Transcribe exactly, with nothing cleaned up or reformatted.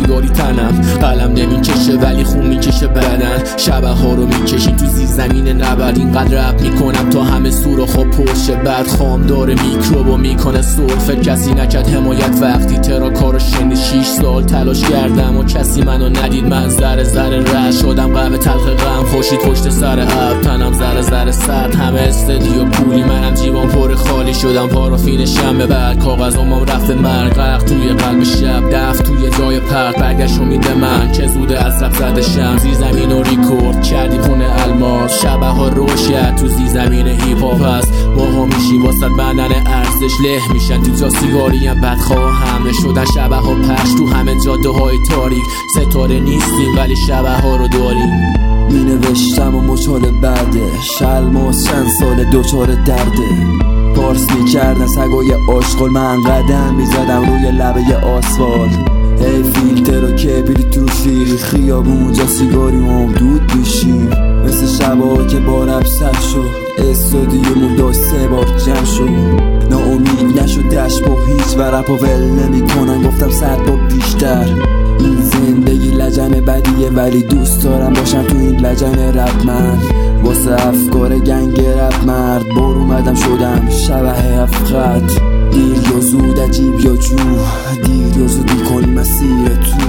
سیگاری تنم، قلم نمیکشه ولی خون میکشه بدن. شبه ها رو میکشین تو زیر زمین نبرد، اینقدر رپ میکنم تا همه سوراخ‌ها پرشه. بعد خام داره میکروبو میکنه سرفه، کسی نکرد حمایت وقتی ترا کارو شنید. شیش سال تلاش کردم و کسی منو ندید، من ذره ذره رد شدم قهوه تلخ غم، خورشید پشت سر ابر، تنم ذره ذره سرد، همه استدیو پولی، منم جیبام پر خالی شدم. پارافین شنبه بعد کاغذامم رفته مرگ، غرق توی قلب شب، دف توی جای پرت، برگشت امیده من که زوده از رب زده شم. زیر زمین رو ریکورد کردی خونه الماس، شبه ها روشن تو زیر زمین هیپ هاپ هست. ماها میشیم واسه بدن ارزش، له میشن تو جا سیگاری هم بدخواه همه شدن. شبه ها پخش تو همه جاده های تاریک، ستاره نیستیم ولی شبه ها رو داریم. می نوشتم و مچال بعده، شلماس چند سال دوچار درده. پارس می کردن سگای آشغال، من قدم می زدم روی لبه آسفال. هی فیلتر و کبریت تو شیر خیابون، جا سیگاری هم دود بیشیم. مثل شبا که با رب سر شد، استودیومون داشت سه بار جمع شد. ناامید نشد دشت با هیچ و رپ و ول نمی کنن، گفتم صد بار بیشتر. این زندگی لجن بدیه ولی دوست دارم باشم تو این لجن رپ. من واسه افکار گنگ رپ مرد بار اومدم شدم شبه هفت خط. دیر یا زود عجیب یا جو، دیر یا زودی کنی مسیر تو.